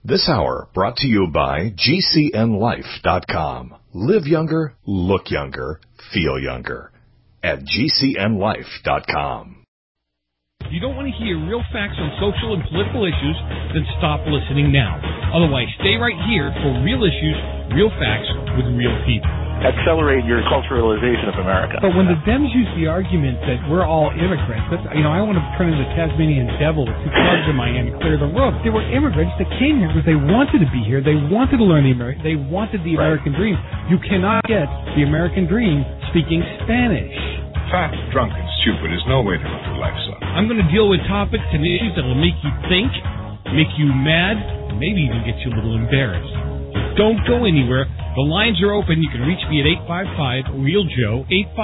This hour brought to you by GCNLife.com. Live younger, look younger, feel younger. At GCNLife.com. If you don't want to hear real facts on social and political issues, then stop listening now. Otherwise, stay right here for real issues, real facts with real people. Accelerate your culturalization of America. But when the Dems use the argument that we're all immigrants, that's, I want to turn into the Tasmanian devil with two clubs in my hand and clear the road. They were immigrants that came here because they wanted to be here. They wanted to learn they wanted the American dream. You cannot get the American dream speaking Spanish. Fat, drunk, and stupid is no way to live your life, son. I'm going to deal with topics and issues that will make you think, make you mad, and maybe even get you a little embarrassed. Don't go anywhere. The lines are open. You can reach me at 855-REAL-JOE,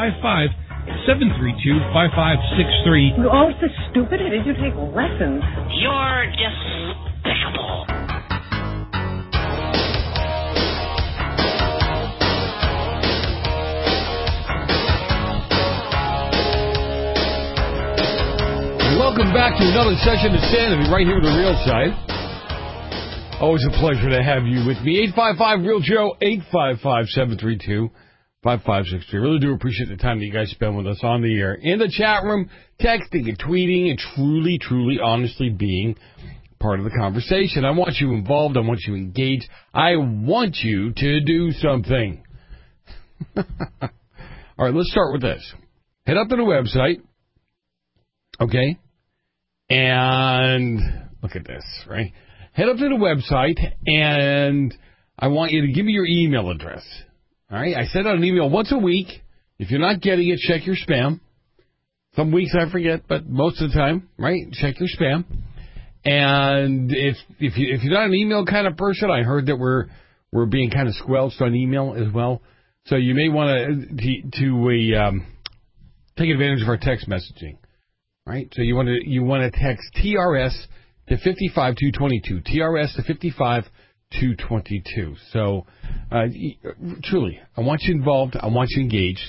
855-732-5563. You're all so stupid. Did you take lessons? You're despicable. Welcome back to another session of Sanity right here with The Real Side. Always a pleasure to have you with me. 855-REAL-JOE, 855-732-5563. Really do appreciate the time that you guys spend with us on the air, in the chat room, texting and tweeting, and truly, honestly being part of the conversation. I want you involved. I want you engaged. I want you to do something. All right, let's start with this. Head up to the website. Okay? And look at this, right? Head up to the website, and I want you to give me your email address. All right? I send out an email once a week. If you're not getting it, check your spam. Some weeks I forget, but most of the time, right? Check your spam. And if you're not an email kind of person, I heard that we're being kind of squelched on email as well. So you may want to take advantage of our text messaging. Right, so you want to text TRS to 55222. TRS to 55222. So, truly, I want you involved. I want you engaged.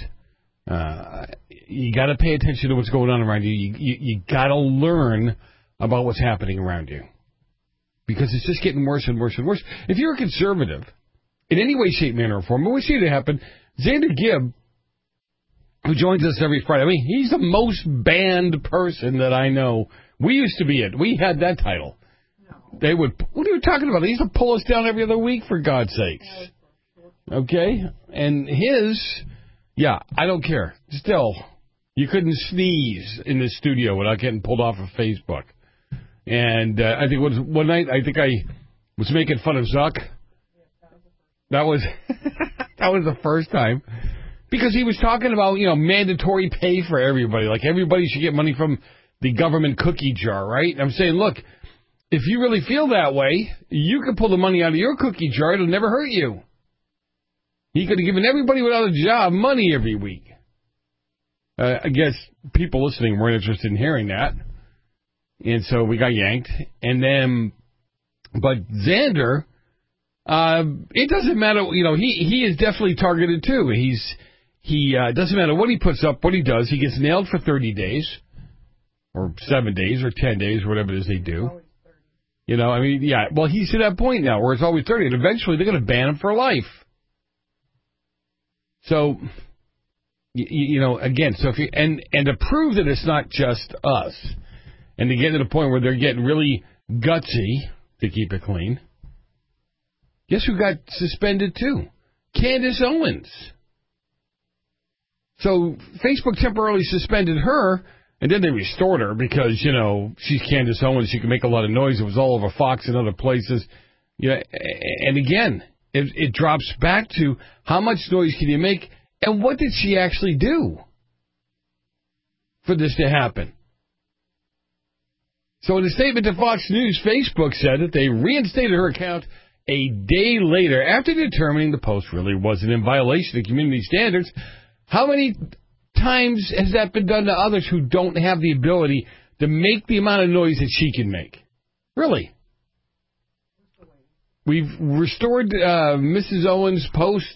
You got to pay attention to what's going on around you. You got to learn about what's happening around you, because it's just getting worse and worse and worse. If you're a conservative, in any way, shape, manner, or form, what we see it happen. Xander Gibb, who joins us every Friday. I mean, he's the most banned person that I know. We used to be it. We had that title. No. They would. What are you talking about? They used to pull us down every other week, for God's sakes. Okay? And I don't care. Still, you couldn't sneeze in the studio without getting pulled off of Facebook. And I think one night, I was making fun of Zuck. That was the first time. Because he was talking about, mandatory pay for everybody. Like, everybody should get money from the government cookie jar, right? I'm saying, look, if you really feel that way, you can pull the money out of your cookie jar. It'll never hurt you. He could have given everybody without a job money every week. I guess people listening weren't interested in hearing that. And so we got yanked. But Xander, it doesn't matter, he is definitely targeted too. He doesn't matter what he puts up, what he does. He gets nailed for 30 days, or 7 daes, or 10 days, or whatever it is they do. Well, he's to that point now where it's always 30, and eventually they're going to ban him for life. So, again, so if you, and to prove that it's not just us, and to get to the point where they're getting really gutsy, to keep it clean, guess who got suspended too? Candace Owens. So Facebook temporarily suspended her, and then they restored her because, she's Candace Owens. She can make a lot of noise. It was all over Fox and other places. And again, it drops back to how much noise can you make, and what did she actually do for this to happen? So in a statement to Fox News, Facebook said that they reinstated her account a day later after determining the post really wasn't in violation of community standards. How many times has that been done to others who don't have the ability to make the amount of noise that she can make? Really? We've restored Mrs. Owens' post.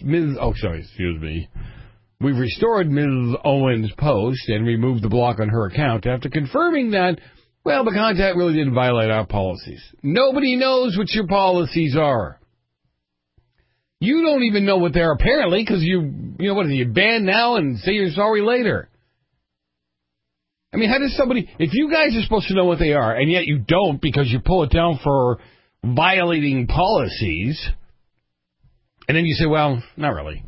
We've restored Ms. Owens' post and removed the block on her account after confirming that Well, the contact really didn't violate our policies. Nobody knows what your policies are. You don't even know what they are, apparently, because what are you banned now and say you're sorry later? I mean, how does somebody, if you guys are supposed to know what they are, and yet you don't because you pull it down for violating policies, and then you say, well, not really.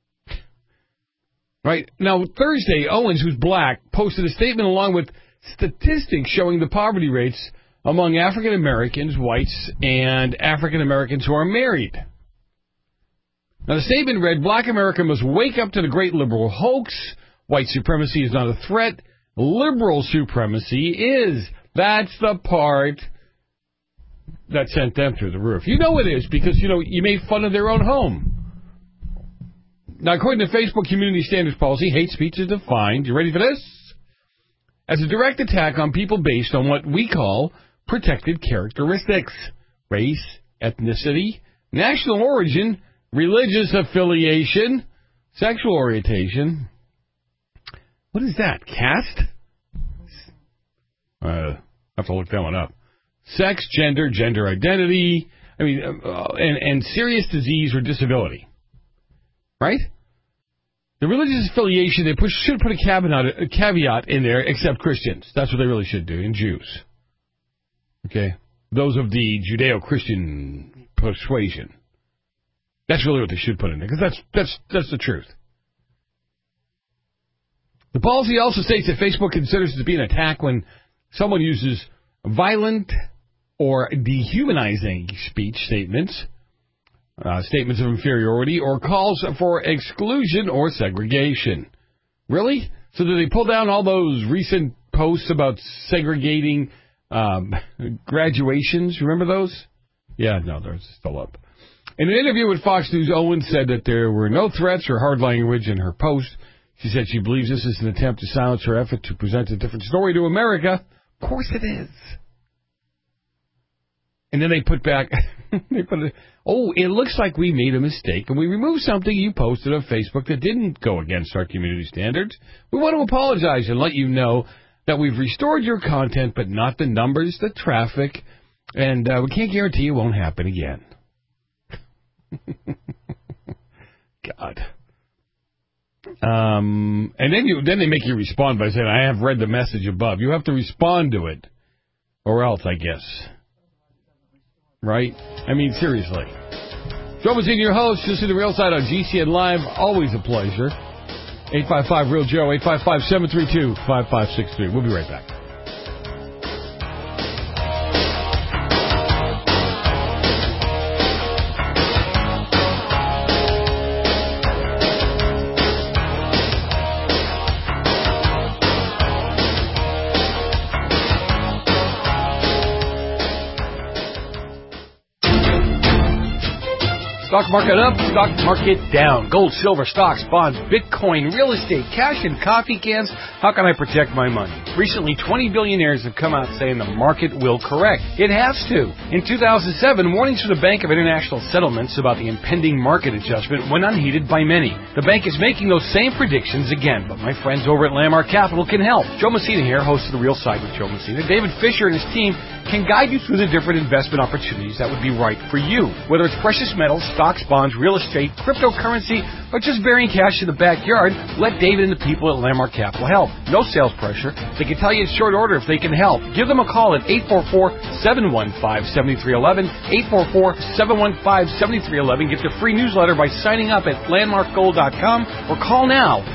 Right? Now, Thursday, Owens, who's black, posted a statement along with statistics showing the poverty rates among African Americans, whites, and African Americans who are married. Now, the statement read, Black America must wake up to the great liberal hoax. White supremacy is not a threat. Liberal supremacy is. That's the part that sent them through the roof. You know it is because, you made fun of their own home. Now, according to Facebook Community Standards Policy, hate speech is defined, you ready for this? As a direct attack on people based on what we call protected characteristics. Race, ethnicity, national origin, religious affiliation, sexual orientation. What is that? Caste? I have to look that one up. Sex, gender, gender identity, and serious disease or disability. Right? The religious affiliation, they should put a caveat in there, except Christians. That's what they really should do, and Jews. Okay? Those of the Judeo-Christian persuasion. That's really what they should put in there, because that's the truth. The policy also states that Facebook considers it to be an attack when someone uses violent or dehumanizing speech statements, statements of inferiority, or calls for exclusion or segregation. Really? So did they pull down all those recent posts about segregating graduations? Remember those? Yeah, no, they're still up. In an interview with Fox News, Owens said that there were no threats or hard language in her post. She said she believes this is an attempt to silence her effort to present a different story to America. Of course it is. And then they put back, it looks like we made a mistake, and we removed something you posted on Facebook that didn't go against our community standards. We want to apologize and let you know that we've restored your content, but not the numbers, the traffic, and we can't guarantee it won't happen again. God. And then they make you respond by saying, I have read the message above. You have to respond to it, or else, I guess. Right? I mean, seriously. Joe Mazzini, your host. This is The Real Side on GCN Live. Always a pleasure. 855-REAL-JOE, 855-732-5563. We'll be right back. Stock market up, stock market down. Gold, silver, stocks, bonds, Bitcoin, real estate, cash, and coffee cans. How can I protect my money? Recently, 20 billionaires have come out saying the market will correct. It has to. In 2007, warnings from the Bank of International Settlements about the impending market adjustment went unheeded by many. The bank is making those same predictions again, but my friends over at Landmark Capital can help. Joe Messina here, host of The Real Side with Joe Messina. David Fisher and his team can guide you through the different investment opportunities that would be right for you. Whether it's precious metals, stocks, bonds, real estate, cryptocurrency, or just burying cash in the backyard, let David and the people at Landmark Capital help. No sales pressure. They can tell you in short order if they can help. Give them a call at 844-715-7311, 844-715-7311. Get the free newsletter by signing up at landmarkgold.com or call now,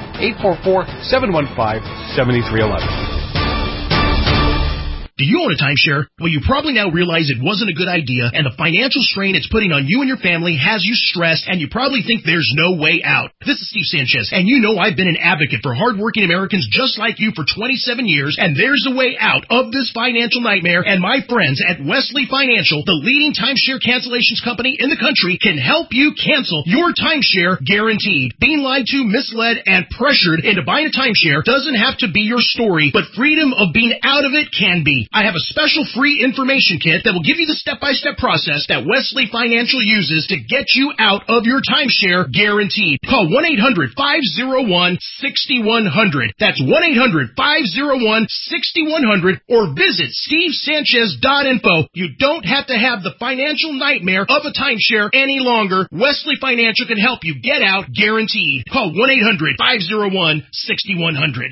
844-715-7311. Do you own a timeshare? Well, you probably now realize it wasn't a good idea, and the financial strain it's putting on you and your family has you stressed, and you probably think there's no way out. This is Steve Sanchez, and you know I've been an advocate for hardworking Americans just like you for 27 years, and there's a way out of this financial nightmare, and my friends at Wesley Financial, the leading timeshare cancellations company in the country, can help you cancel your timeshare guaranteed. Being lied to, misled, and pressured into buying a timeshare doesn't have to be your story, but freedom of being out of it can be. I have a special free information kit that will give you the step-by-step process that Wesley Financial uses to get you out of your timeshare guaranteed. Call 1-800-501-6100. That's 1-800-501-6100 or visit stevesanchez.info. You don't have to have the financial nightmare of a timeshare any longer. Wesley Financial can help you get out guaranteed. Call 1-800-501-6100.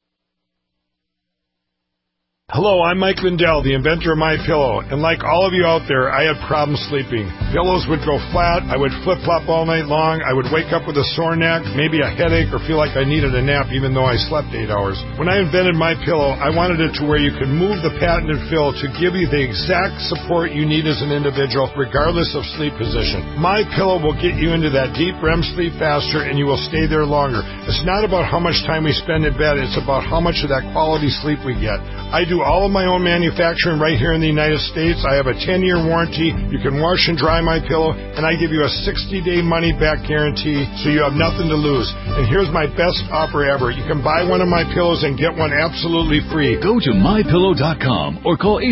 Hello, I'm Mike Lindell, the inventor of MyPillow, and like all of you out there, I had problems sleeping. Pillows would go flat, I would flip-flop all night long, I would wake up with a sore neck, maybe a headache, or feel like I needed a nap even though I slept 8 hours. When I invented MyPillow, I wanted it to where you could move the patented fill to give you the exact support you need as an individual, regardless of sleep position. MyPillow will get you into that deep REM sleep faster, and you will stay there longer. It's not about how much time we spend in bed, it's about how much of that quality sleep we get. I do all of my own manufacturing right here in the United States. I have a 10-year warranty. You can wash and dry my pillow, and I give you a 60-day money-back guarantee, so you have nothing to lose. And here's my best offer ever. You can buy one of my pillows and get one absolutely free. Go to MyPillow.com or call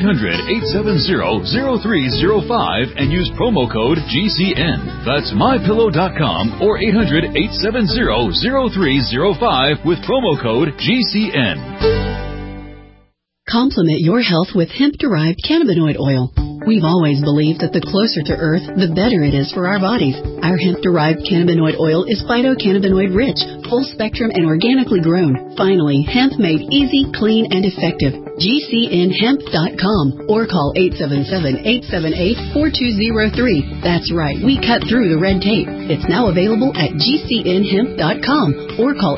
800-870-0305 and use promo code GCN. That's MyPillow.com or 800-870-0305 with promo code GCN. Complement your health with hemp-derived cannabinoid oil. We've always believed that the closer to Earth, the better it is for our bodies. Our hemp-derived cannabinoid oil is phytocannabinoid-rich, full-spectrum, and organically grown. Finally, hemp made easy, clean, and effective. GCNhemp.com or call 877-878-4203. That's right, we cut through the red tape. It's now available at GCNhemp.com or call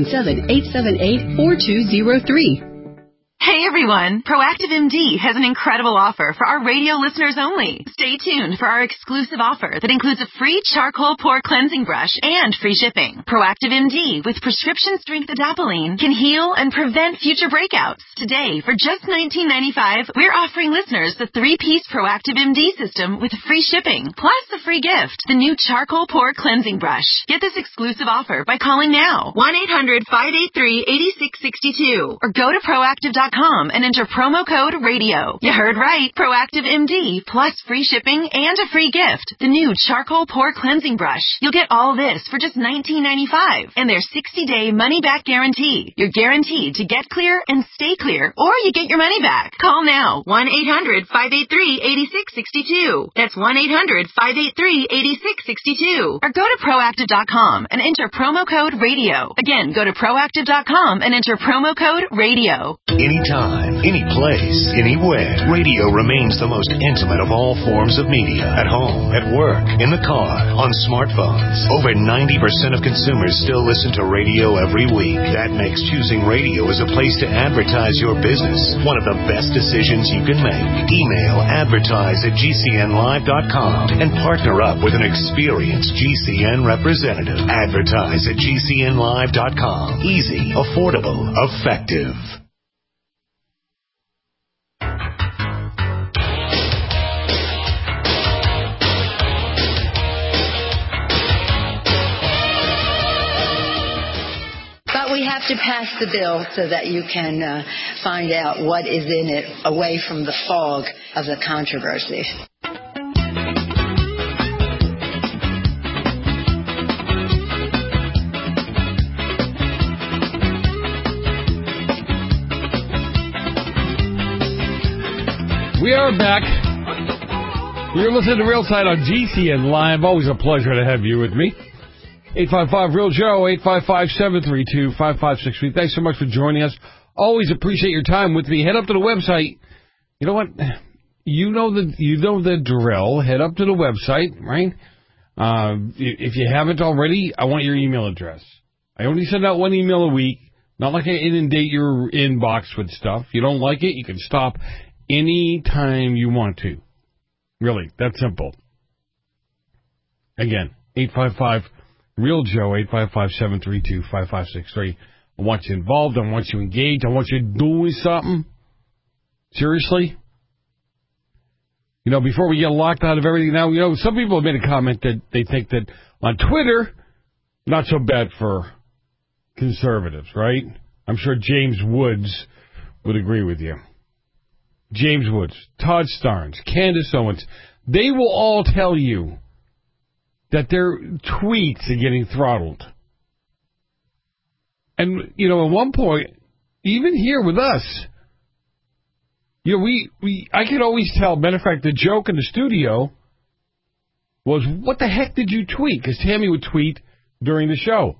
877-878-4203. Hey everyone, Proactive MD has an incredible offer for our radio listeners only. Stay tuned for our exclusive offer that includes a free charcoal pore cleansing brush and free shipping. Proactive MD with prescription strength adapalene can heal and prevent future breakouts. Today, for just $19.95, we're offering listeners the 3-piece Proactive MD system with free shipping, plus the free gift, the new charcoal pore cleansing brush. Get this exclusive offer by calling now, 1-800-583-8662, or go to Proactive.com and enter promo code RADIO. You heard right. Proactive MD plus free shipping and a free gift. The new charcoal pore cleansing brush. You'll get all this for just $19.95 and their 60-day money-back guarantee. You're guaranteed to get clear and stay clear, or you get your money back. Call now. 1-800-583-8662. That's 1-800-583-8662. Or go to Proactive.com and enter promo code RADIO. Again, go to Proactive.com and enter promo code RADIO. Anytime, any place, anywhere, radio remains the most intimate of all forms of media. At home, at work, in the car, on smartphones. Over 90% of consumers still listen to radio every week. That makes choosing radio as a place to advertise your business one of the best decisions you can make. Email advertise@gcnlive.com and partner up with an experienced GCN representative. Advertise at gcnlive.com. Easy, affordable, effective. We have to pass the bill so that you can find out what is in it away from the fog of the controversy. We are back. You're listening to Real Side on GCN Live. Always a pleasure to have you with me. 855-REAL-JOE, 855-732-5563. Thanks so much for joining us. Always appreciate your time with me. Head up to the website. You know what? You know the drill. Head up to the website, right? If you haven't already, I want your email address. I only send out one email a week. Not like I inundate your inbox with stuff. If you don't like it, you can stop any time you want to. Really, that's simple. Again, 855-REAL-JOE, 855-732-5563. I want you involved. I want you engaged. I want you doing something. Seriously. You know, before we get locked out of everything now, you know, some people have made a comment that they think that on Twitter, not so bad for conservatives, right? I'm sure James Woods would agree with you. James Woods, Todd Starnes, Candace Owens, they will all tell you that their tweets are getting throttled. And, at one point, even here with us, I could always tell. Matter of fact, the joke in the studio was, what the heck did you tweet? Because Tammy would tweet during the show.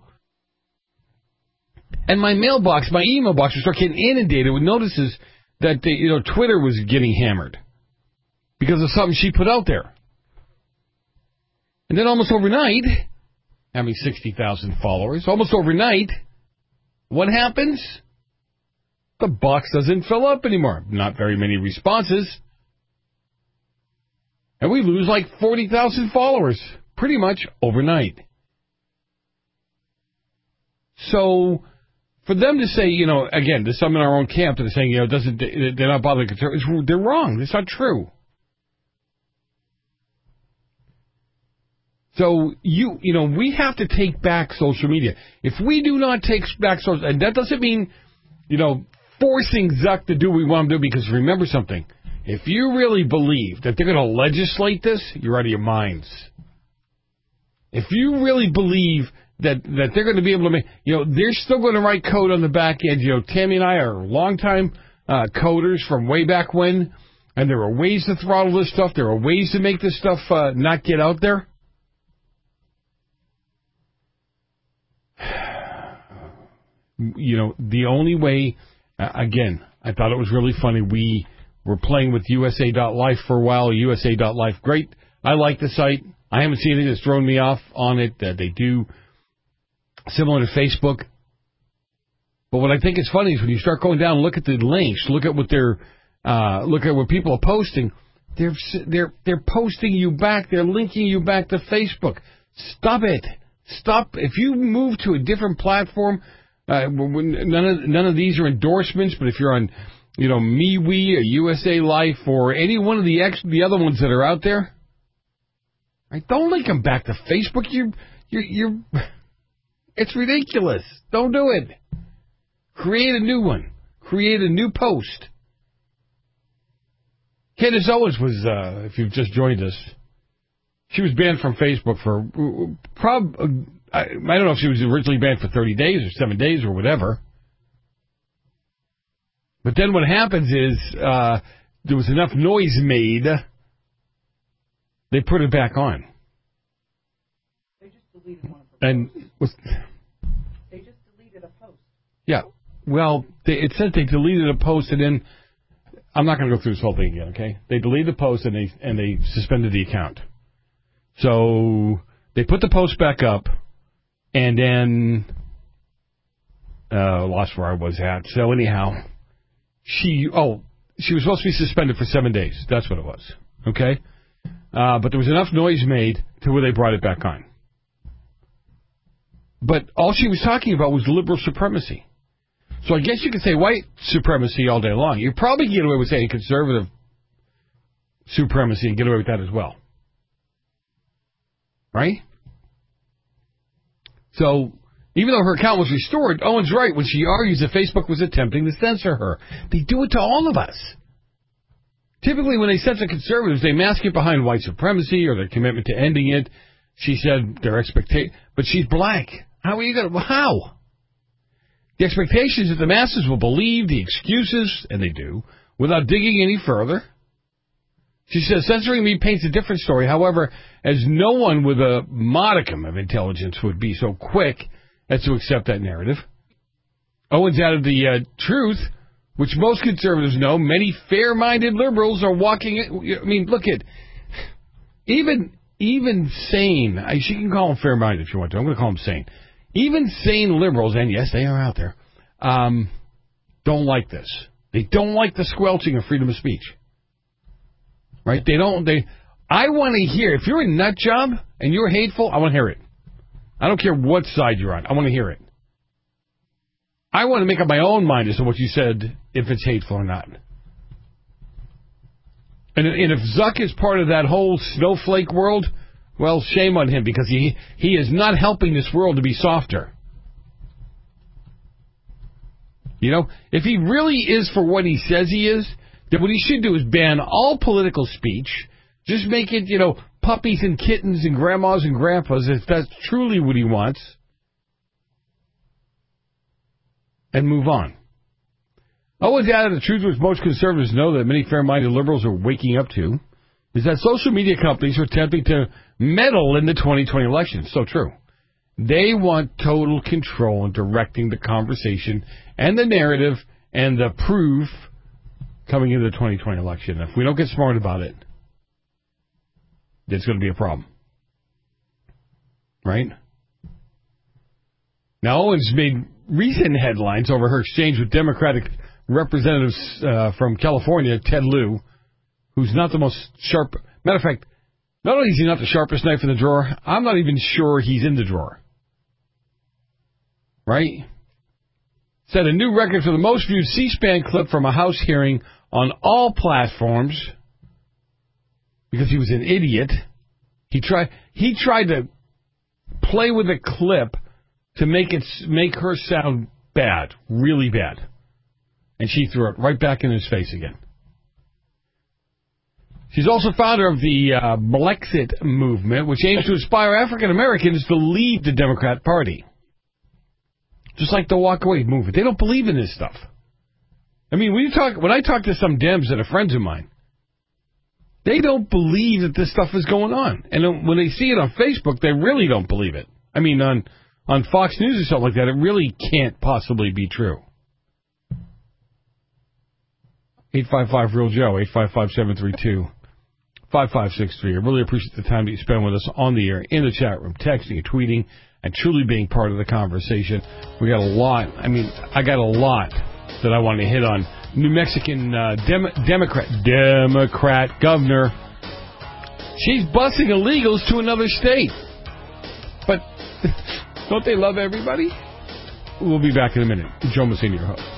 And my email box would start getting inundated with notices that Twitter was getting hammered because of something she put out there. And then almost overnight, having 60,000 followers, almost overnight, what happens? The box doesn't fill up anymore. Not very many responses. And we lose like 40,000 followers pretty much overnight. So for them to say, again, there's some in our own camp that are saying, they're not bothering conservatives. They're wrong. It's not true. So we have to take back social media. If we do not take back social, and that doesn't mean, forcing Zuck to do what we want him to do, because remember something. If you really believe that they're going to legislate this, you're out of your minds. If you really believe that they're going to be able to make, they're still going to write code on the back end. Tammy and I are longtime coders from way back when, and there are ways to throttle this stuff. There are ways to make this stuff not get out there. The only way, again, I thought it was really funny. We were playing with USA.life for a while. USA.life, great. I like the site. I haven't seen anything that's thrown me off on it. They do similar to Facebook. But what I think is funny is when you start going down and look at the links, look at what what people are posting. They're posting you back. They're linking you back to Facebook. Stop it. Stop. If you move to a different platform, none of these are endorsements, but if you're on, MeWe or USA Life or any one of the other ones that are out there, right, don't link them back to Facebook. You're it's ridiculous. Don't do it. Create a new one. Create a new post. Candace Owens was, if you've just joined us, she was banned from Facebook for I don't know if she was originally banned for 30 days or 7 days or whatever. But then what happens is there was enough noise made, they put it back on. They just deleted one of the posts. They just deleted a post. Yeah. Well, it said they deleted a post, and then I'm not going to go through this whole thing again, okay? They deleted the post, and they suspended the account. So they put the post back up, and then lost where I was at. So anyhow, she was supposed to be suspended for 7 days. That's what it was, okay? But there was enough noise made to where they brought it back on. But all she was talking about was liberal supremacy. So I guess you could say white supremacy all day long. You probably get away with saying conservative supremacy and get away with that as well. Right? So, even though her account was restored, Owen's right when she argues that Facebook was attempting to censor her. They do it to all of us. Typically, when they censor conservatives, they mask it behind white supremacy or their commitment to ending it. She said their expectation, but she's black. How are you going to, how? The expectation is that the masses will believe the excuses, and they do, without digging any further. She says, censoring me paints a different story. However, as no one with a modicum of intelligence would be so quick as to accept that narrative. Owens added the truth, which most conservatives know. Many fair-minded liberals are walking. I mean, look at even sane. She can call them fair-minded if you want to. I'm going to call them sane. Even sane liberals, and yes, they are out there, don't like this. They don't like the squelching of freedom of speech. Right? I want to hear, if you're a nut job and you're hateful, I want to hear it. I don't care what side you're on. I want to hear it. I want to make up my own mind as to what you said, if it's hateful or not. And if Zuck is part of that whole snowflake world, well, shame on him, because he is not helping this world to be softer. If he really is for what he says he is, That what he should do is ban all political speech. Just make it, puppies and kittens and grandmas and grandpas, if that's truly what he wants. And move on. Owen's added the truth which most conservatives know that many fair-minded liberals are waking up to is that social media companies are attempting to meddle in the 2020 election. So true. They want total control in directing the conversation and the narrative and the proof coming into the 2020 election. If we don't get smart about it, it's going to be a problem. Right? Now, Owens made recent headlines over her exchange with Democratic representatives from California, Ted Lieu, who's not the most sharp. Matter of fact, not only is he not the sharpest knife in the drawer, I'm not even sure he's in the drawer. Right? Set a new record for the most viewed C-SPAN clip from a House hearing on all platforms because he was an idiot. He tried to play with a clip to make her sound bad, really bad. And she threw it right back in his face again. She's also founder of the Blexit movement, which aims to inspire African Americans to leave the Democrat Party. Just like the Walk Away movement. They don't believe in this stuff. I mean, when I talk to some Dems that are friends of mine, they don't believe that this stuff is going on. And when they see it on Facebook, they really don't believe it. I mean, on Fox News or something like that, it really can't possibly be true. 855-REAL-JOE, 855-732-5563. I really appreciate the time that you spend with us on the air, in the chat room, texting and tweeting, and truly being part of the conversation. We got a lot. I got a lot that I want to hit on. New Mexican Democrat governor. She's busing illegals to another state. But don't they love everybody? We'll be back in a minute. Joe Messina, your host.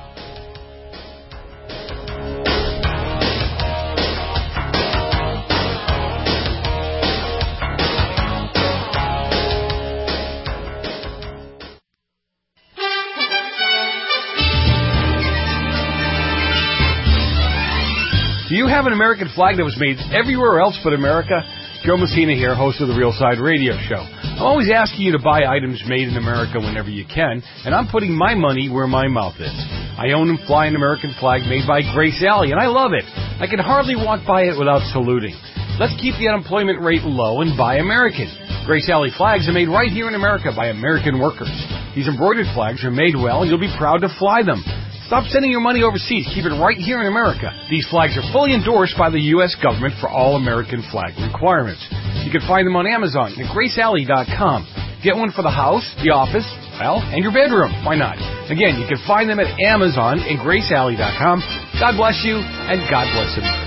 Do you have an American flag that was made everywhere else but America? Joe Messina here, host of the Real Side Radio Show. I'm always asking you to buy items made in America whenever you can, and I'm putting my money where my mouth is. I own and fly an American flag made by Grace Alley, and I love it. I can hardly walk by it without saluting. Let's keep the unemployment rate low and buy American. Grace Alley flags are made right here in America by American workers. These embroidered flags are made well, and you'll be proud to fly them. Stop sending your money overseas. Keep it right here in America. These flags are fully endorsed by the U.S. government for all American flag requirements. You can find them on Amazon at GraceAlley.com. Get one for the house, the office, and your bedroom. Why not? Again, you can find them at Amazon and GraceAlley.com. God bless you, and God bless America.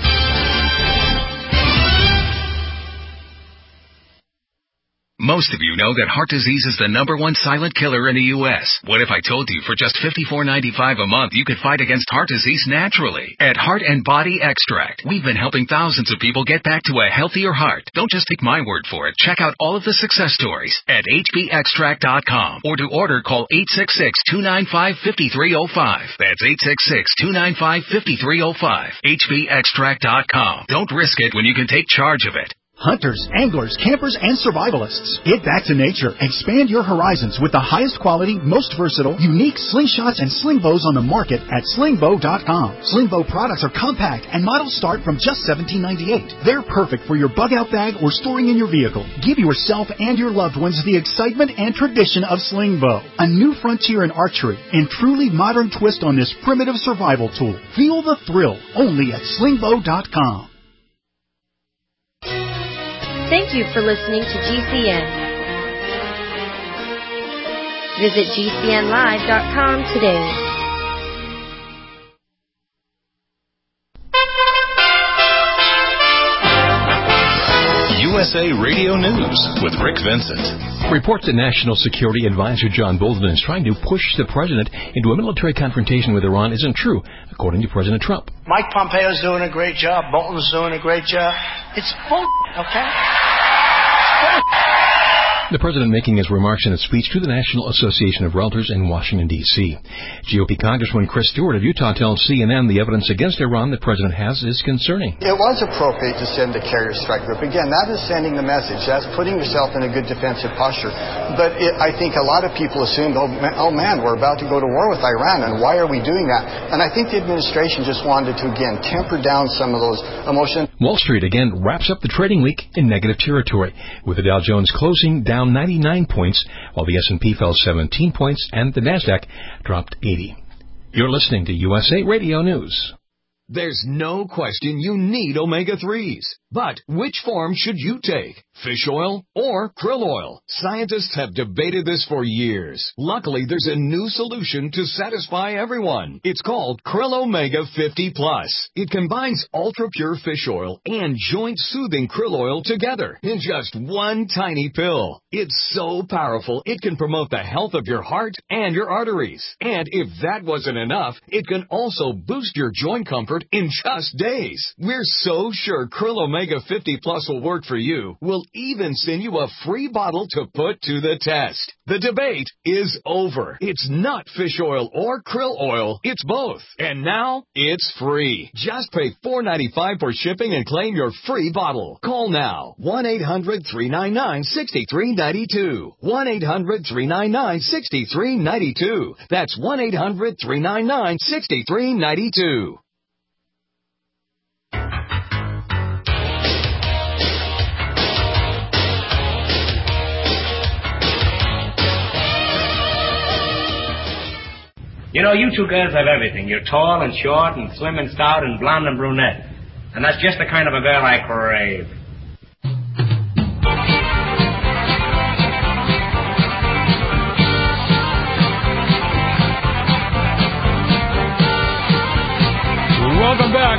Most of you know that heart disease is the #1 silent killer in the U.S. What if I told you for just $54.95 a month you could fight against heart disease naturally? At Heart and Body Extract, we've been helping thousands of people get back to a healthier heart. Don't just take my word for it. Check out all of the success stories at hbextract.com, or to order, call 866-295-5305. That's 866-295-5305. hbextract.com. Don't risk it when you can take charge of it. Hunters, anglers, campers, and survivalists. Get back to nature. Expand your horizons with the highest quality, most versatile, unique slingshots and sling bows on the market at slingbow.com. Sling bow products are compact and models start from just $17.98. They're perfect for your bug out bag or storing in your vehicle. Give yourself and your loved ones the excitement and tradition of sling bow. A new frontier in archery and truly modern twist on this primitive survival tool. Feel the thrill only at slingbow.com. Thank you for listening to GCN. Visit GCNlive.com today. USA Radio News with Rick Vincent. Reports that National Security Advisor John Bolton is trying to push the president into a military confrontation with Iran isn't true, according to President Trump. Mike Pompeo's doing a great job. Bolton's doing a great job. It's bull, okay? The president making his remarks in a speech to the National Association of Realtors in Washington, D.C. GOP Congressman Chris Stewart of Utah tells CNN the evidence against Iran the president has is concerning. It was appropriate to send the carrier strike group. Again, that is sending the message. That's putting yourself in a good defensive posture. But I think a lot of people assumed, oh man, we're about to go to war with Iran, and why are we doing that? And I think the administration just wanted to, again, temper down some of those emotions. Wall Street again wraps up the trading week in negative territory, with the Dow Jones closing down 99 points, while the S&P fell 17 points and the Nasdaq dropped 80. You're listening to USA Radio News. There's no question you need omega-3s. But which form should you take? Fish oil or krill oil? Scientists have debated this for years. Luckily, there's a new solution to satisfy everyone. It's called Krill Omega 50 Plus. It combines ultra-pure fish oil and joint-soothing krill oil together in just one tiny pill. It's so powerful, it can promote the health of your heart and your arteries. And if that wasn't enough, it can also boost your joint comfort in just days. We're so sure Krill Omega 50 Plus will work for you. We'll even send you a free bottle to put to the test. The debate is over. It's not fish oil or krill oil. It's both. And now it's free. Just pay $4.95 for shipping and claim your free bottle. Call now. 1-800-399-6392. 1-800-399-6392. That's 1-800-399-6392. You know, you two girls have everything. You're tall and short and slim and stout and blonde and brunette. And that's just the kind of a girl I crave. Welcome back.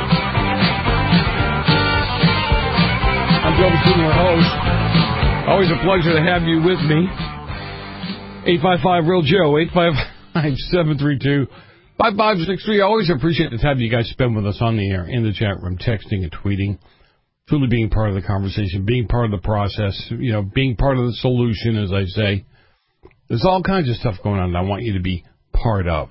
I'm Joe McKean, your host. Always a pleasure to have you with me. 855-REAL-JOE, 855-732-5563. I always appreciate the time you guys spend with us on the air, in the chat room, texting and tweeting. Truly being part of the conversation, being part of the process, you know, being part of the solution, as I say. There's all kinds of stuff going on that I want you to be part of.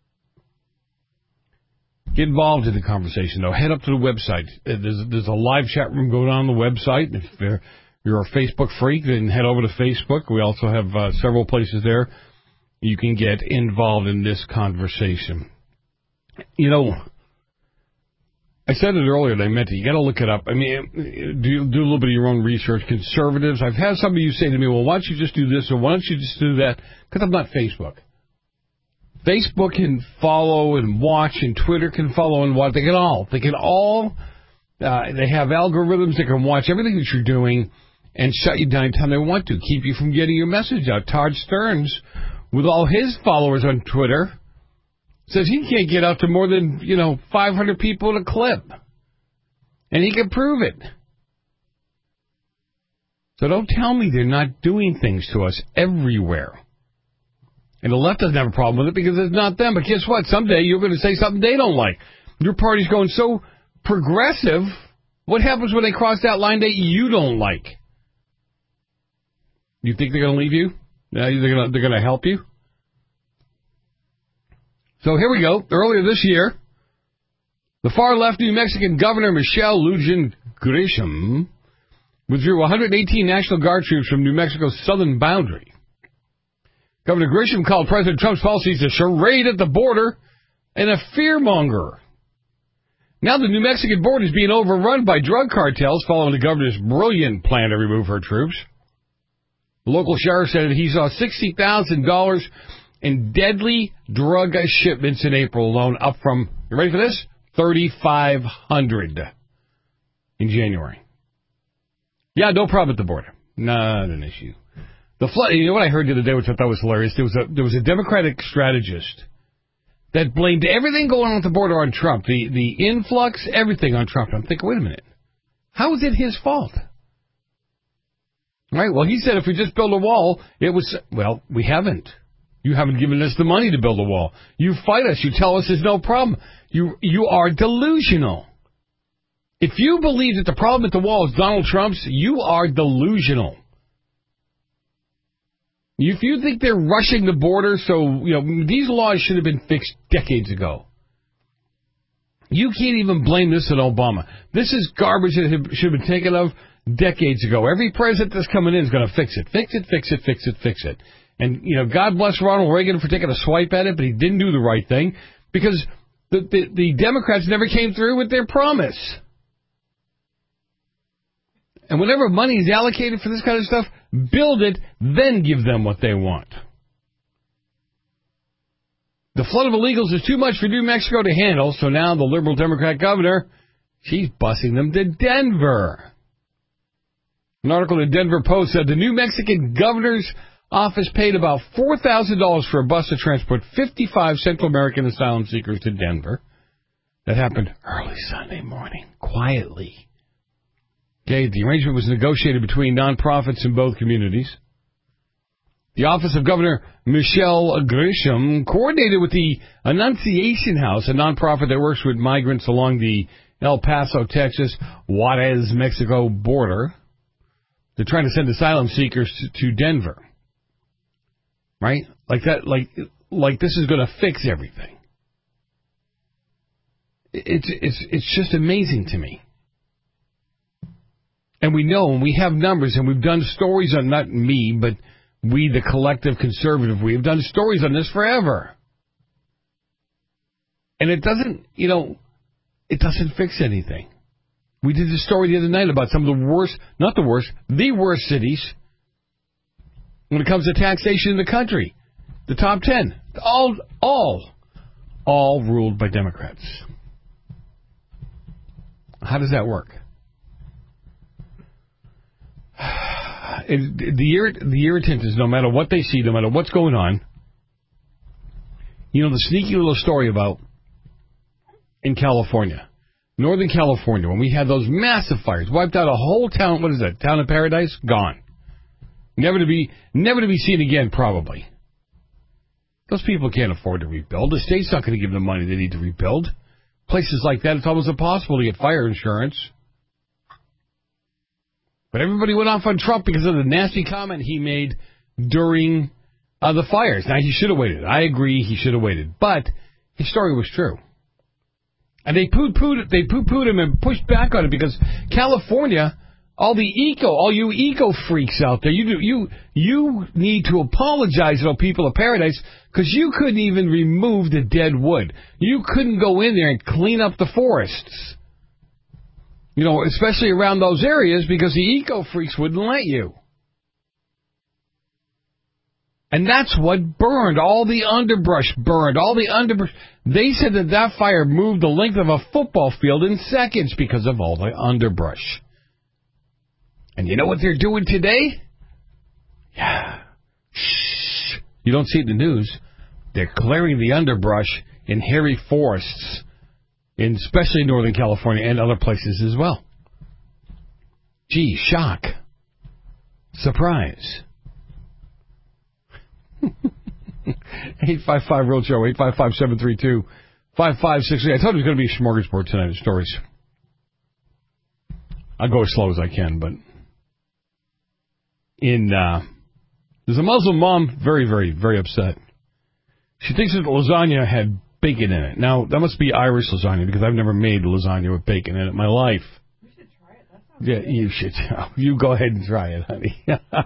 Get involved in the conversation, though. Head up to the website. There's a live chat room going on the website. If you're a Facebook freak, then head over to Facebook. We also have several places there you can get involved in this conversation. You know, I said it earlier, and I meant it. You got to look it up. I mean, do a little bit of your own research. Conservatives. I've had some of you say to me, well, why don't you just do this or why don't you just do that? Because I'm not Facebook. Facebook can follow and watch, and Twitter can follow and watch. They can all. They have algorithms that can watch everything that you're doing and shut you down anytime they want to, keep you from getting your message out. Todd Stearns, with all his followers on Twitter, says he can't get out to more than, 500 people in a clip. And he can prove it. So don't tell me they're not doing things to us everywhere. And the left doesn't have a problem with it because it's not them. But guess what? Someday you're going to say something they don't like. Your party's going so progressive. What happens when they cross that line that you don't like? You think they're going to leave you? They're going to help you? So here we go. Earlier this year, the far-left New Mexican Governor Michelle Lujan Grisham withdrew 118 National Guard troops from New Mexico's southern boundary. Governor Grisham called President Trump's policies a charade at the border and a fearmonger. Now the New Mexican border is being overrun by drug cartels following the governor's brilliant plan to remove her troops. The local sheriff said he saw $60,000 in deadly drug shipments in April alone, up from, you ready for this? 3,500 in January. Yeah, no problem at the border. Not an issue. The flood. You know what I heard the other day, which I thought was hilarious? There was a Democratic strategist that blamed everything going on at the border on Trump. The influx, everything on Trump. I'm thinking, wait a minute. How is it his fault? Right? Well, he said if we just build a wall, it was, well, we haven't. You haven't given us the money to build a wall. You fight us. You tell us there's no problem. You are delusional. If you believe that the problem at the wall is Donald Trump's, you are delusional. If you think they're rushing the border, so, these laws should have been fixed decades ago. You can't even blame this on Obama. This is garbage that should have been taken out decades ago. Every president that's coming in is going to fix it. Fix it, fix it, fix it, fix it. And, God bless Ronald Reagan for taking a swipe at it, but he didn't do the right thing because the Democrats never came through with their promise. And whenever money is allocated for this kind of stuff, build it, then give them what they want. The flood of illegals is too much for New Mexico to handle, so now the liberal Democrat governor, she's busing them to Denver. An article in the Denver Post said the New Mexican governor's office paid about $4,000 for a bus to transport 55 Central American asylum seekers to Denver. That happened early Sunday morning, quietly. Okay, the arrangement was negotiated between nonprofits in both communities. The office of Governor Michelle Grisham coordinated with the Annunciation House, a nonprofit that works with migrants along the El Paso, Texas, Juarez, Mexico border. They're trying to send asylum seekers to Denver. Right? Like that, like this is going to fix everything. It's just amazing to me. And we know, and we have numbers, and we've done stories on, not me, but we, the collective conservative, we have done stories on this forever. And it doesn't, it doesn't fix anything. We did the story the other night about some of the worst, not the worst, the worst cities when it comes to taxation in the country. The top 10. All ruled by Democrats. How does that work? The irritant is no matter what they see, no matter what's going on, the sneaky little story about in California, Northern California, when we had those massive fires, wiped out a whole town, what is that, town of Paradise? Gone. Never to be seen again, probably. Those people can't afford to rebuild. The state's not going to give them money they need to rebuild. Places like that, it's almost impossible to get fire insurance. But everybody went off on Trump because of the nasty comment he made during the fires. Now, he should have waited. I agree, he should have waited. But his story was true. And they poo-pooed him and pushed back on it because California, all you eco freaks out there, you need to apologize to people of Paradise because you couldn't even remove the dead wood. You couldn't go in there and clean up the forests. Especially around those areas because the eco-freaks wouldn't let you. And that's what burned. All the underbrush burned. They said that fire moved the length of a football field in seconds because of all the underbrush. And you know what they're doing today? Yeah. Shh. You don't see it in the news. They're clearing the underbrush in hairy forests. Especially in Northern California and other places as well. Gee, shock. Surprise. 855 Road Show, 855-732-5563. I told you it was going to be a smorgasbord tonight of stories. I'll go as slow as I can, but there's a Muslim mom very, very, very upset. She thinks that lasagna had bacon in it. Now, that must be Irish lasagna because I've never made lasagna with bacon in it in my life. You should try it. That sounds good. You should. You go ahead and try it, honey.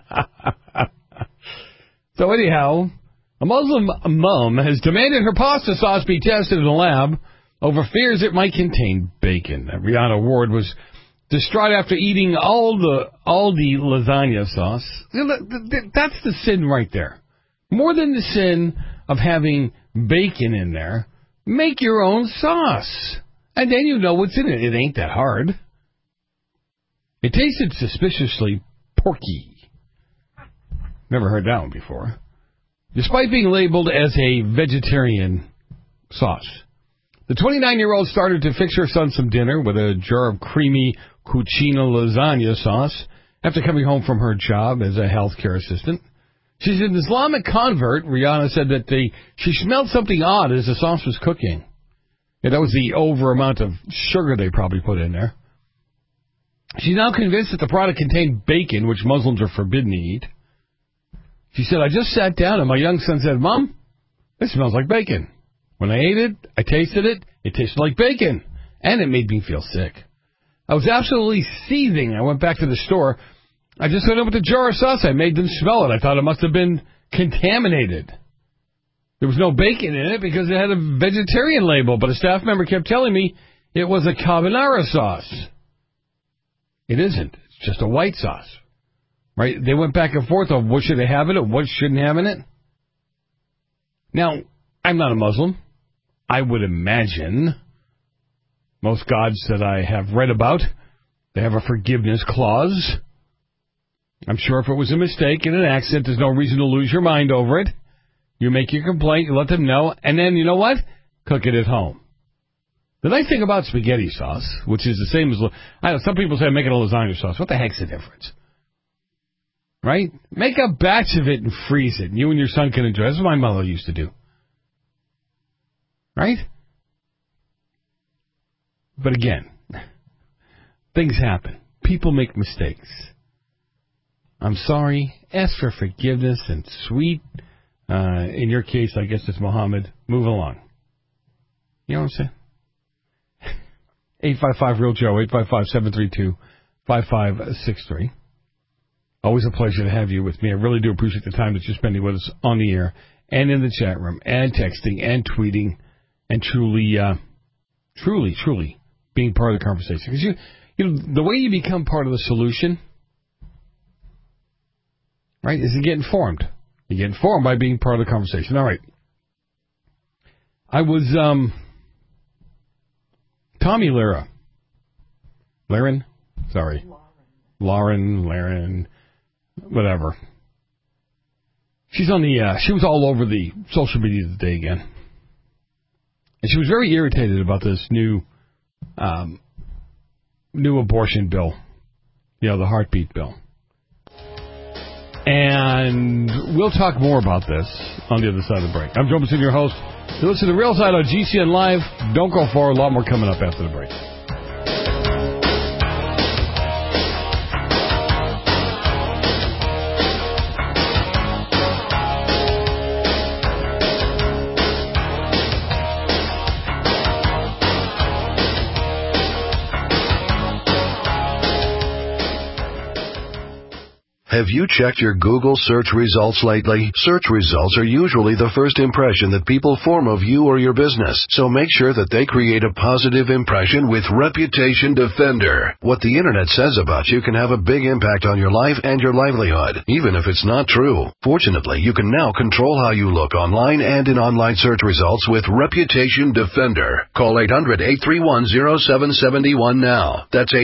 So anyhow, a Muslim mom has demanded her pasta sauce be tested in a lab over fears it might contain bacon. Rihanna Ward was distraught after eating all the lasagna sauce. That's the sin right there. More than the sin of having bacon in there, make your own sauce. And then you know what's in it. It ain't that hard. It tasted suspiciously porky. Never heard that one before. Despite being labeled as a vegetarian sauce. The 29-year-old started to fix her son some dinner with a jar of creamy cucina lasagna sauce after coming home from her job as a healthcare assistant. She's an Islamic convert. Rihanna said that she smelled something odd as the sauce was cooking. Yeah, that was the over amount of sugar they probably put in there. She's now convinced that the product contained bacon, which Muslims are forbidden to eat. She said, I just sat down and my young son said, Mom, this smells like bacon. When I ate it, I tasted it. It tasted like bacon. And it made me feel sick. I was absolutely seething. I went back to the store. I just went up with a jar of sauce. I made them smell it. I thought it must have been contaminated. There was no bacon in it because it had a vegetarian label, but a staff member kept telling me it was a carbonara sauce. It isn't. It's just a white sauce. Right? They went back and forth on what should they have in it, what shouldn't have in it. Now, I'm not a Muslim. I would imagine most gods that I have read about, they have a forgiveness clause. I'm sure if it was a mistake in an accident, there's no reason to lose your mind over it. You make your complaint, you let them know, and then, you know what? Cook it at home. The nice thing about spaghetti sauce, which is the same as, I know some people say make it a lasagna sauce. What the heck's the difference? Right? Make a batch of it and freeze it, and you and your son can enjoy it. That's what my mother used to do. Right? But again, things happen. People make mistakes. I'm sorry. Ask for forgiveness and sweet. In your case, I guess it's Muhammad. Move along. You know what I'm saying? 855-REAL-JOE, 855-732-5563. Always a pleasure to have you with me. I really do appreciate the time that you're spending with us on the air and in the chat room and texting and tweeting and truly being part of the conversation. Because you know, the way you become part of the solution, right, is you get informed. You get informed by being part of the conversation. All right. I was, Tommy Lara. Laren? Sorry. Lauren, whatever. She's on the, she was all over the social media today again. And she was very irritated about this new abortion bill. You know, the heartbeat bill. And we'll talk more about this on the other side of the break. I'm Joe Masin, your host. You listen to Real Side on GCN Live. Don't go far. A lot more coming up after the break. Have you checked your Google search results lately? Search results are usually the first impression that people form of you or your business, so make sure that they create a positive impression with Reputation Defender. What the internet says about you can have a big impact on your life and your livelihood, even if it's not true. Fortunately, you can now control how you look online and in online search results with Reputation Defender. Call 800-831-0771 now. That's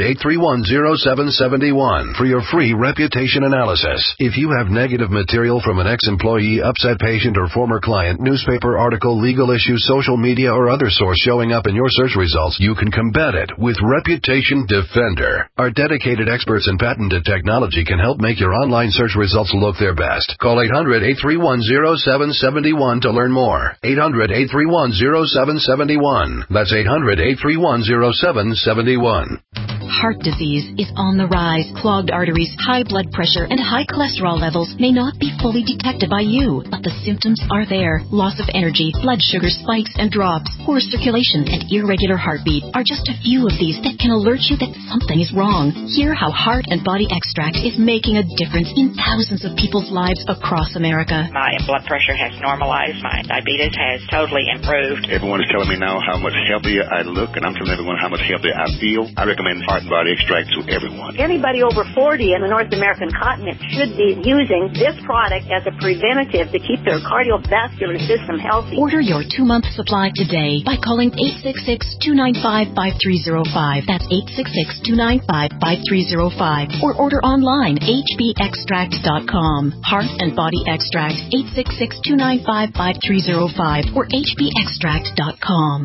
800-831-0771 for your free reputation analysis. If you have negative material from an ex-employee, upset patient, or former client, newspaper article, legal issue, social media, or other source showing up in your search results, you can combat it with Reputation Defender. Our dedicated experts in patented technology can help make your online search results look their best. Call 800-831-0771 to learn more. 800-831-0771. That's 800-831-0771. Heart disease is on the rise. Clogged arteries, high blood pressure, and high cholesterol levels may not be fully detected by you, but the symptoms are there. Loss of energy, blood sugar spikes and drops, poor circulation, and irregular heartbeat are just a few of these that can alert you that something is wrong. Hear how Heart and Body Extract is making a difference in thousands of people's lives across America. My blood pressure has normalized. My diabetes has totally improved. Everyone is telling me now how much healthier I look, and I'm telling everyone how much healthier I feel. I recommend Heart and Body Extract to everyone. Anybody over 40 in the North American continent should be using this product as a preventative to keep their cardiovascular system healthy. Order your 2-month supply today by calling 866-295-5305. That's 866-295-5305. Or order online, hbextract.com. Heart and Body Extract, 866-295-5305 or hbextract.com.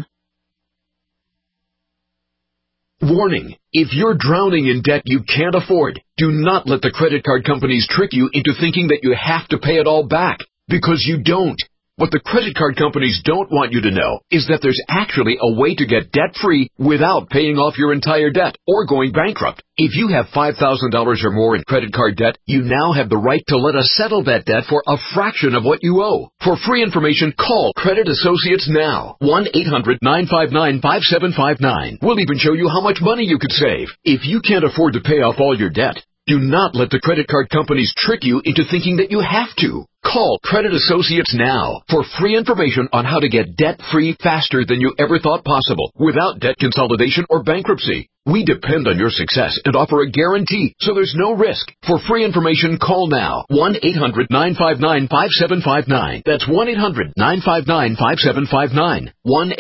Warning, if you're drowning in debt you can't afford, do not let the credit card companies trick you into thinking that you have to pay it all back, because you don't. What the credit card companies don't want you to know is that there's actually a way to get debt-free without paying off your entire debt or going bankrupt. If you have $5,000 or more in credit card debt, you now have the right to let us settle that debt for a fraction of what you owe. For free information, call Credit Associates now. 1-800-959-5759. We'll even show you how much money you could save. If you can't afford to pay off all your debt, do not let the credit card companies trick you into thinking that you have to. Call Credit Associates now for free information on how to get debt-free faster than you ever thought possible without debt consolidation or bankruptcy. We depend on your success and offer a guarantee, so there's no risk. For free information, call now. 1-800-959-5759. That's 1-800-959-5759.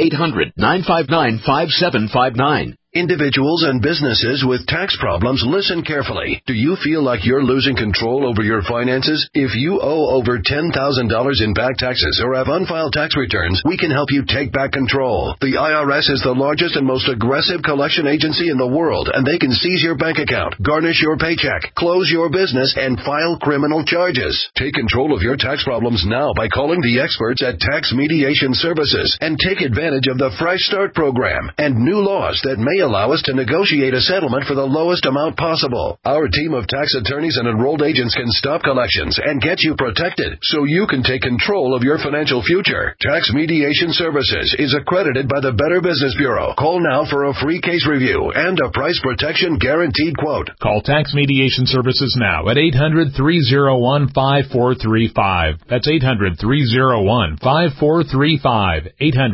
1-800-959-5759. Individuals and businesses with tax problems, listen carefully. Do you feel like you're losing control over your finances? If you owe over $10,000 in back taxes or have unfiled tax returns, we can help you take back control. The IRS is the largest and most aggressive collection agency in the world, and they can seize your bank account, garnish your paycheck, close your business, and file criminal charges. Take control of your tax problems now by calling the experts at Tax Mediation Services and take advantage of the Fresh Start program and new laws that may allow us to negotiate a settlement for the lowest amount possible. Our team of tax attorneys and enrolled agents can stop collections and get you protected so you can take control of your financial future. Tax Mediation Services is accredited by the Better Business Bureau. Call now for a free case review and a price protection guaranteed quote. Call Tax Mediation Services now at 800-301-5435. That's 800-301-5435.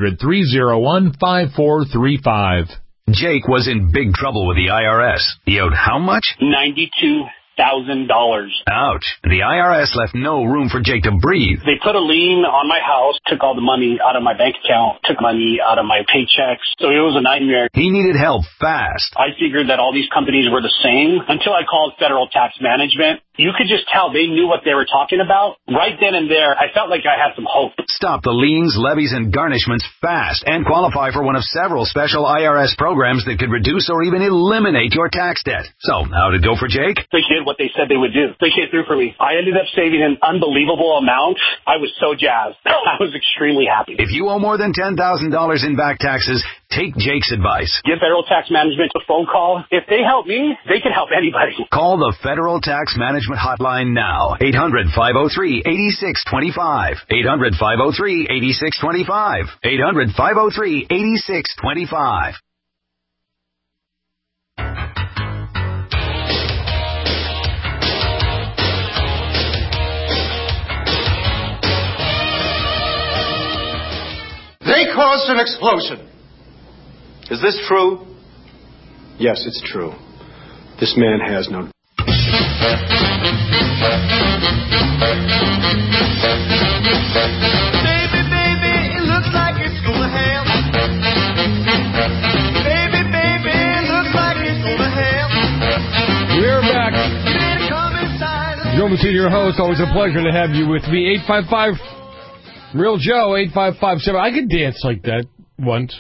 800-301-5435. Jake was in big trouble with the IRS. He owed how much? $92,000. Ouch. The IRS left no room for Jake to breathe. They put a lien on my house, took all the money out of my bank account, took money out of my paychecks. So it was a nightmare. He needed help fast. I figured that all these companies were the same until I called Federal Tax Management. You could just tell they knew what they were talking about. Right then and there, I felt like I had some hope. Stop the liens, levies, and garnishments fast and qualify for one of several special IRS programs that could reduce or even eliminate your tax debt. So, how'd it go for Jake? They did what they said they would do. They came through for me. I ended up saving an unbelievable amount. I was so jazzed. I was extremely happy. If you owe more than $10,000 in back taxes, take Jake's advice. Give Federal Tax Management a phone call. If they help me, they can help anybody. Call the Federal Tax Management Hotline now. 800-503-8625. 800-503-8625. 800-503-8625. They caused an explosion. Is this true? Yes, it's true. This man has no... Baby, it looks like it's gonna hail. Baby, it looks like it's gonna hail. We're back. Joe Messina, your host. Always a pleasure to have you with me. 855 Real Joe, 8557. I could dance like that once.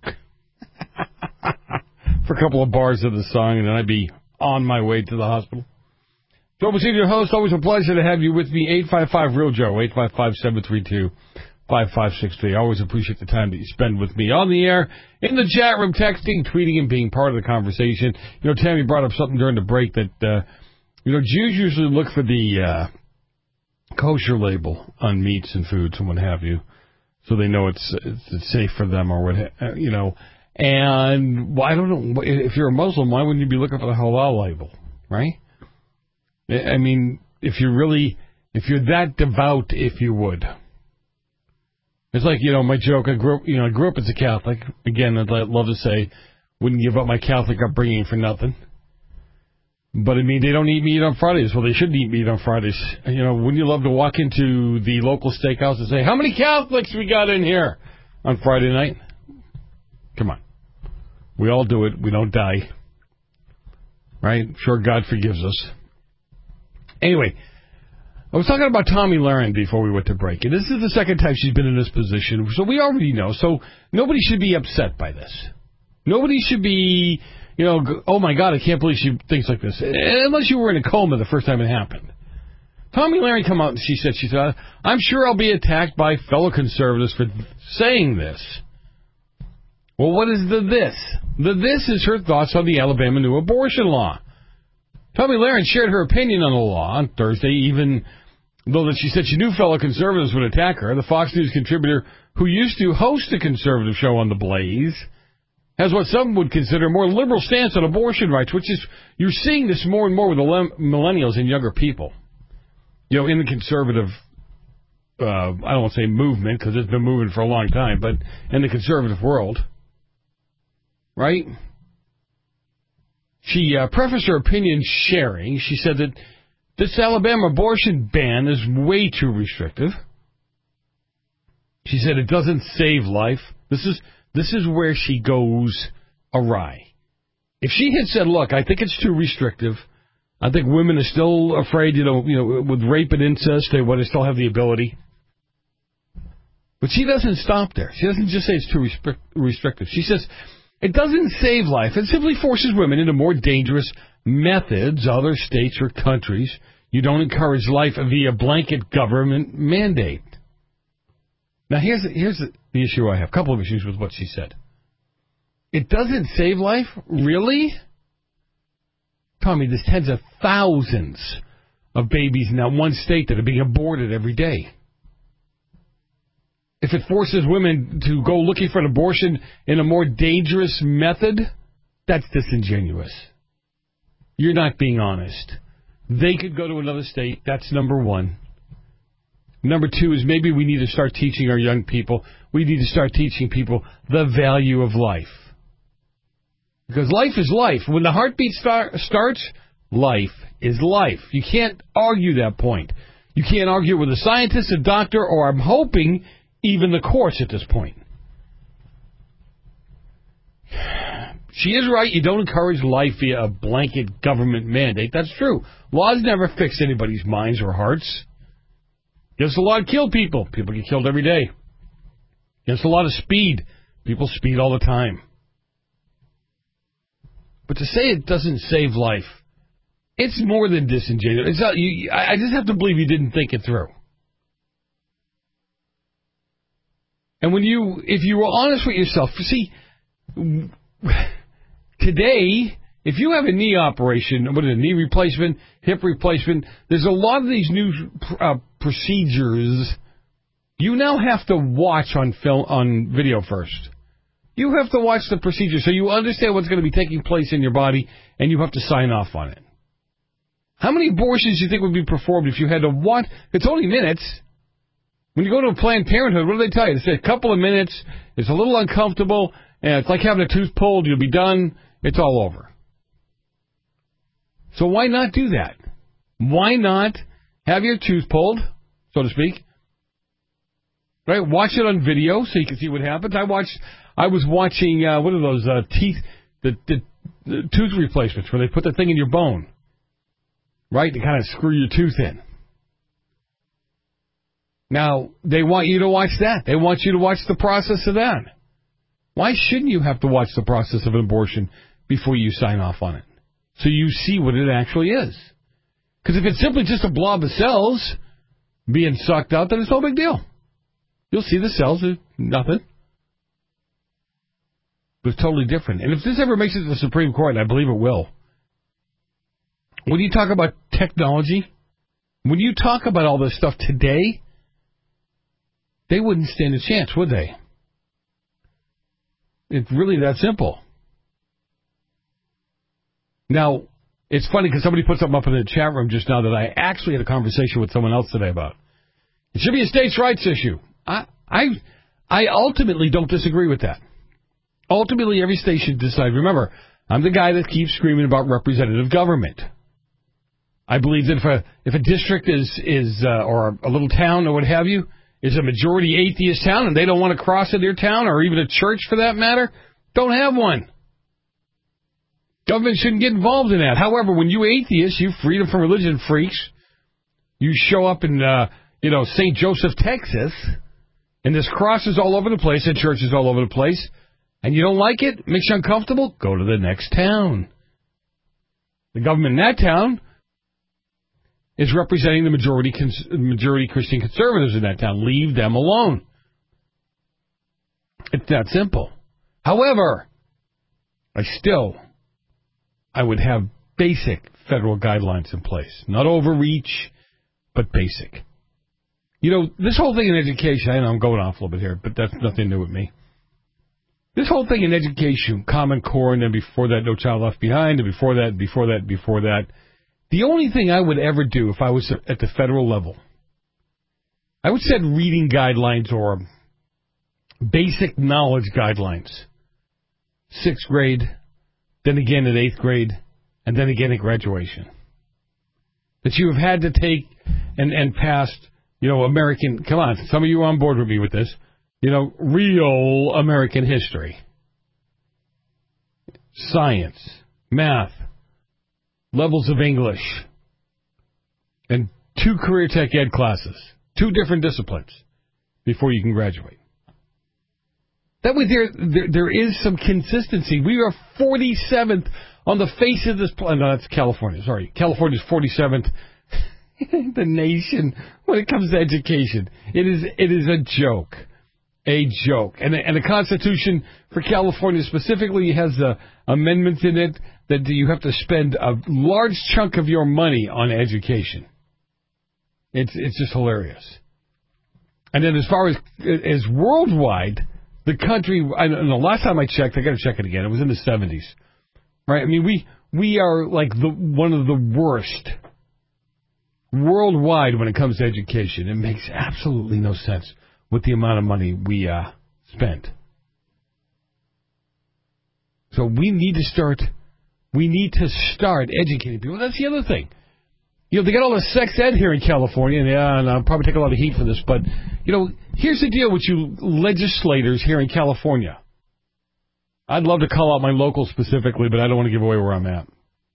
For a couple of bars of the song, and then I'd be on my way to the hospital. Joe Messina, your host. Always a pleasure to have you with me. 855 Real Joe, 855-732-5563. I always appreciate the time that you spend with me on the air, in the chat room, texting, tweeting, and being part of the conversation. You know, Tammy brought up something during the break that, Jews usually look for the kosher label on meats and foods and what have you, so they know it's safe for them or what, And, well, I don't know, if you're a Muslim, why wouldn't you be looking for the halal label, right? I mean, if you're that devout, if you would. It's like, my joke, I grew up as a Catholic. Again, I'd love to say, wouldn't give up my Catholic upbringing for nothing. But, I mean, they don't eat meat on Fridays. Well, they shouldn't eat meat on Fridays. Wouldn't you love to walk into the local steakhouse and say, how many Catholics we got in here on Friday night? Come on. We all do it. We don't die. Right? Sure, God forgives us. Anyway, I was talking about Tomi Lahren before we went to break. And this is the second time she's been in this position. So we already know. So nobody should be upset by this. Nobody should be... oh, my God, I can't believe she thinks like this. Unless you were in a coma the first time it happened. Tommy Lahren come out and she said, I'm sure I'll be attacked by fellow conservatives for saying this. Well, what is the this? The this is her thoughts on the Alabama new abortion law. Tommy Lahren shared her opinion on the law on Thursday, even though that she said she knew fellow conservatives would attack her. The Fox News contributor who used to host a conservative show on The Blaze has what some would consider a more liberal stance on abortion rights, which is, you're seeing this more and more with the millennials and younger people. You know, in the conservative, I don't want to say movement, because it's been moving for a long time, but in the conservative world, right? She prefaced her opinion sharing. She said that this Alabama abortion ban is way too restrictive. She said it doesn't save life. This is where she goes awry. If she had said, look, I think it's too restrictive. I think women are still afraid, with rape and incest, they want to still have the ability. But she doesn't stop there. She doesn't just say it's too restrictive. She says it doesn't save life. It simply forces women into more dangerous methods, other states or countries. You don't encourage life via blanket government mandate. Now, here's the issue I have. A couple of issues with what she said. It doesn't save life? Really? Tommy, there's tens of thousands of babies in that one state that are being aborted every day. If it forces women to go looking for an abortion in a more dangerous method, that's disingenuous. You're not being honest. They could go to another state. That's number one. Number two is maybe we need to start teaching our young people. We need to start teaching people the value of life. Because life is life. When the heartbeat starts, life is life. You can't argue that point. You can't argue with a scientist, a doctor, or I'm hoping even the courts at this point. She is right. You don't encourage life via a blanket government mandate. That's true. Laws never fix anybody's minds or hearts. Against the law to kill people. People get killed every day. Against the law to speed. People speed all the time. But to say it doesn't save life, it's more than disingenuous. I just have to believe you didn't think it through. And if you were honest with yourself, see, today, if you have a knee operation, knee replacement, hip replacement, there's a lot of these new procedures you now have to watch on video first. You have to watch the procedure so you understand what's going to be taking place in your body, and you have to sign off on it. How many abortions do you think would be performed if you had to watch? It's only minutes. When you go to a Planned Parenthood, what do they tell you? They say a couple of minutes, it's a little uncomfortable, and it's like having a tooth pulled, you'll be done, it's all over. So why not do that? Why not have your tooth pulled, so to speak? Right? Watch it on video so you can see what happens. I was watching, what are those teeth, the tooth replacements where they put the thing in your bone, right, to kind of screw your tooth in. Now, they want you to watch that. They want you to watch the process of that. Why shouldn't you have to watch the process of an abortion before you sign off on it? So you see what it actually is. Because if it's simply just a blob of cells being sucked out, then it's no big deal. You'll see the cells, are nothing. But it's totally different. And if this ever makes it to the Supreme Court, and I believe it will, when you talk about technology, when you talk about all this stuff today, they wouldn't stand a chance, would they? It's really that simple. Now, it's funny because somebody put something up in the chat room just now that I actually had a conversation with someone else today about. It should be a states' rights issue. I ultimately don't disagree with that. Ultimately, every state should decide. Remember, I'm the guy that keeps screaming about representative government. I believe that if a district is or a little town or what have you, is a majority atheist town and they don't want to cross in their town, or even a church for that matter, don't have one. Government shouldn't get involved in that. However, when you atheists, you freedom from religion freaks, you show up in, St. Joseph, Texas, and there's crosses all over the place and churches all over the place, and you don't like it, makes you uncomfortable, go to the next town. The government in that town is representing the majority Christian conservatives in that town. Leave them alone. It's that simple. However, I would have basic federal guidelines in place. Not overreach, but basic. You know, this whole thing in education, I know I'm going off a little bit here, but that's nothing new with me. This whole thing in education, Common Core, and then before that, No Child Left Behind, and before that. The only thing I would ever do if I was at the federal level, I would set reading guidelines or basic knowledge guidelines. 6th grade, then again in 8th grade, and then again at graduation. That you have had to take and passed, American, come on, some of you are on board with me with this, real American history. Science, math, levels of English, and 2 career tech ed classes, 2 different disciplines before you can graduate. That way there is some consistency. We are 47th on the face of this planet. No, that's California. Sorry. California's 47th in the nation when it comes to education. It is a joke. A joke. And the Constitution for California specifically has amendments in it that you have to spend a large chunk of your money on education. It's just hilarious. And then as far as worldwide, the country, I don't know, last time I checked, I got to check it again, it was in the 70s. Right? I mean, we are like one of the worst worldwide when it comes to education. It makes absolutely no sense with the amount of money we spend. So we need to start educating people. That's the other thing. They got all the sex ed here in California, and I'll probably take a lot of heat for this, but, here's the deal with you legislators here in California. I'd love to call out my local specifically, but I don't want to give away where I'm at.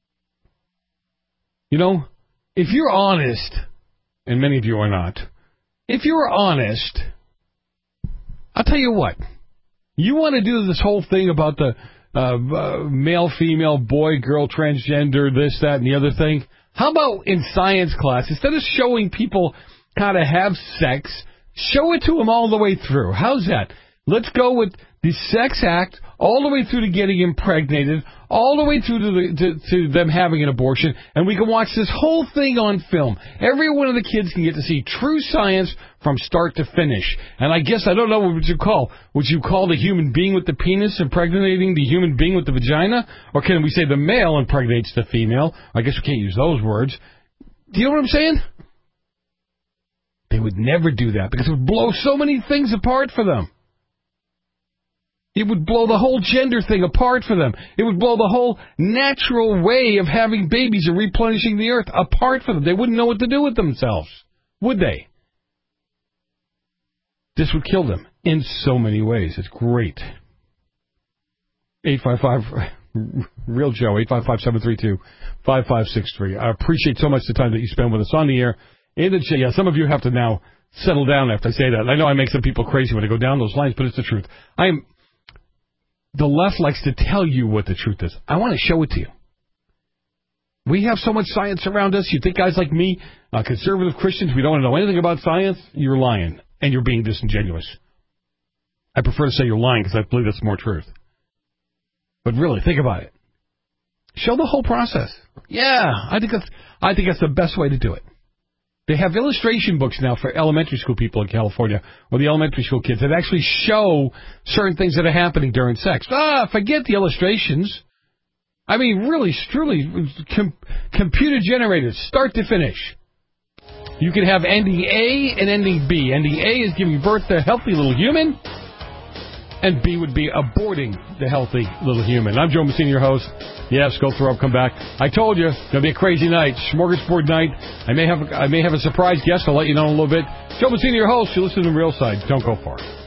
If you're honest, and many of you are not, if you're honest, I'll tell you what. You want to do this whole thing about the male, female, boy, girl, transgender, this, that, and the other thing? How about in science class, instead of showing people how to have sex, show it to them all the way through. How's that? Let's go with the sex act all the way through to getting impregnated, all the way through to them having an abortion, and we can watch this whole thing on film. Every one of the kids can get to see true science from start to finish. And I guess, I don't know what would you call. Would you call the human being with the penis impregnating the human being with the vagina? Or can we say the male impregnates the female? I guess we can't use those words. Do you know what I'm saying? They would never do that because it would blow so many things apart for them. It would blow the whole gender thing apart for them. It would blow the whole natural way of having babies and replenishing the earth apart for them. They wouldn't know what to do with themselves, would they? This would kill them in so many ways. It's great. 855 Real Joe, 855-732-5563. I appreciate so much the time that you spend with us on the air. Yeah, some of you have to now settle down after I say that. I know I make some people crazy when I go down those lines, but it's the truth. The left likes to tell you what the truth is. I want to show it to you. We have so much science around us. You think guys like me, conservative Christians, we don't want to know anything about science? You're lying, and you're being disingenuous. I prefer to say you're lying because I believe that's more truth. But really, think about it. Show the whole process. Yeah, I think that's the best way to do it. They have illustration books now for elementary school people in California, or the elementary school kids, that actually show certain things that are happening during sex. Forget the illustrations. I mean, really, truly, computer generated, start to finish. You can have ending A and ending B. Ending A is giving birth to a healthy little human, and B would be aborting the healthy little human. I'm Joe Messina, your host. Yes, go throw up, come back. I told you, it's going to be a crazy night, smorgasbord night. I may have a surprise guest. I'll let you know in a little bit. Joe Messina, your host. You listen to the Real Side. Don't go far.